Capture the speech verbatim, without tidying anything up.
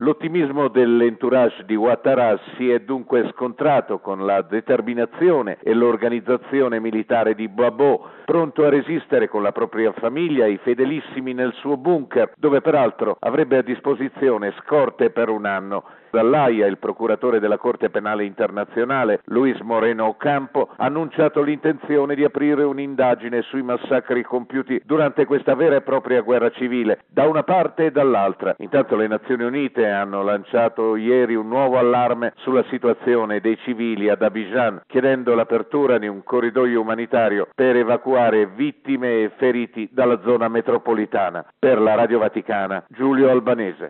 L'ottimismo dell'entourage di Ouattara si è dunque scontrato con la determinazione e l'organizzazione militare di Gbagbo, pronto a resistere con la propria famiglia e i fedelissimi nel suo bunker, dove peraltro avrebbe a disposizione scorte per un anno. Dall'Aia, il procuratore della Corte Penale Internazionale, Luis Moreno Ocampo, ha annunciato l'intenzione di aprire un'indagine sui massacri compiuti durante questa vera e propria guerra civile, da una parte e dall'altra. Intanto le Nazioni Unite hanno lanciato ieri un nuovo allarme sulla situazione dei civili ad Abidjan, chiedendo l'apertura di un corridoio umanitario per evacuare vittime e feriti dalla zona metropolitana. Per la Radio Vaticana, Giulio Albanese.